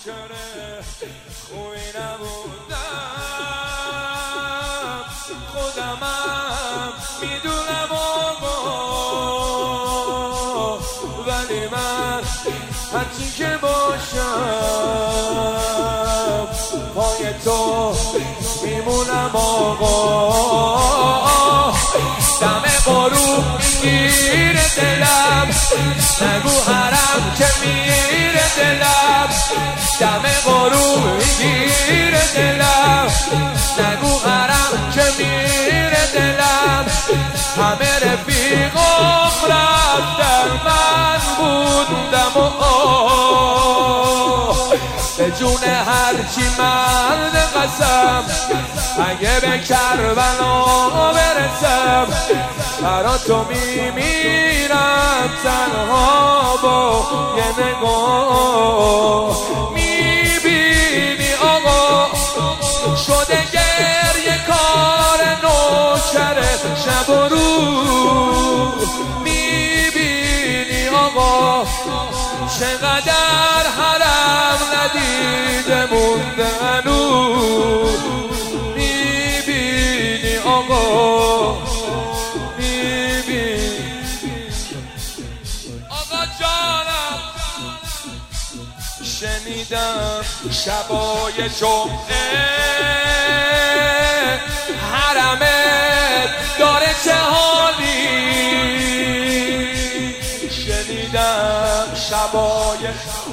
چاره خوبی نبودم خودمم میدونم آقا ولی من هرچی که باشم پای تو میمونم آقا دم غروب میگیره دلم نگو حرم که میره دلم دم غروب میگیره دلم نگو حرم که میره دلم همه رفیقام رفتن من بودم به جون هرچی مرد قسم اگه به کربلا برسم برا تو میمیرم تنها با یه نگاه میبینی آقا شده گریه کار نوکر شب و روز میبینی آقا چقدر حرم ندیده مونده هنوز میبینی آقا میبینی آقا جانم شنیدم شبای جمعه حرمت داره چه حالی شنیدم شبای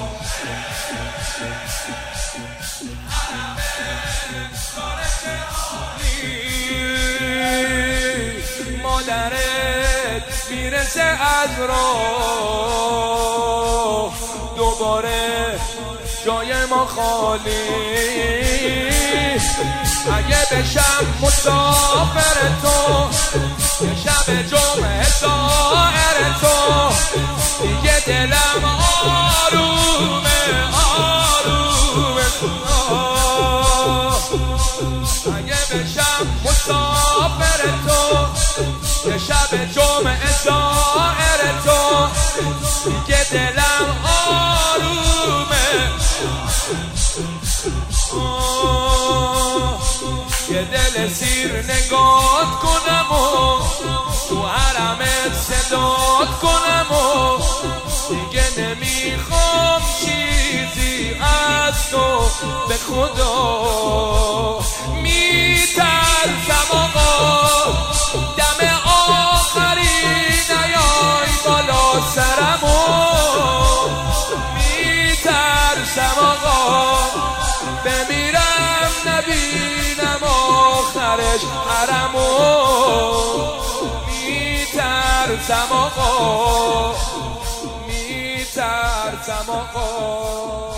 مادرت میرسه از راه دوباره جای ما خالی اگه بشم مسافر تو یه شب جمعه سایر تو دیگه دلم آرومه آرومه اگه بشم مسافر تو یه شب جمعه سایر تو دیگه دلم آرومه یه دل سیر نگات کنم و تو حرمت صدات کنم و دیگه نمیخوام چیزی از تو به خدا میترسم آقا دم آخری نیای بالا سرمو میترسم آقا بمیرم نبینم آخرش حرمو میترسم آقا میترسم آقا